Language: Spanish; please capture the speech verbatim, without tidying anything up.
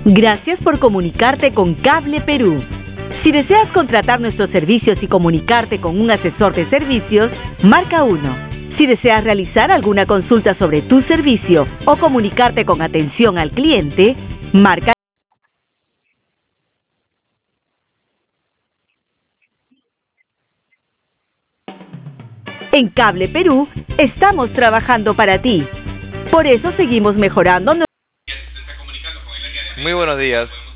Gracias por comunicarte con Cable Perú. Si deseas contratar nuestros servicios y comunicarte con un asesor de servicios, marca uno. Si deseas realizar alguna consulta sobre tu servicio o comunicarte con atención al cliente, marca. En Cable Perú estamos trabajando para ti. Por eso seguimos mejorando. Muy buenos días.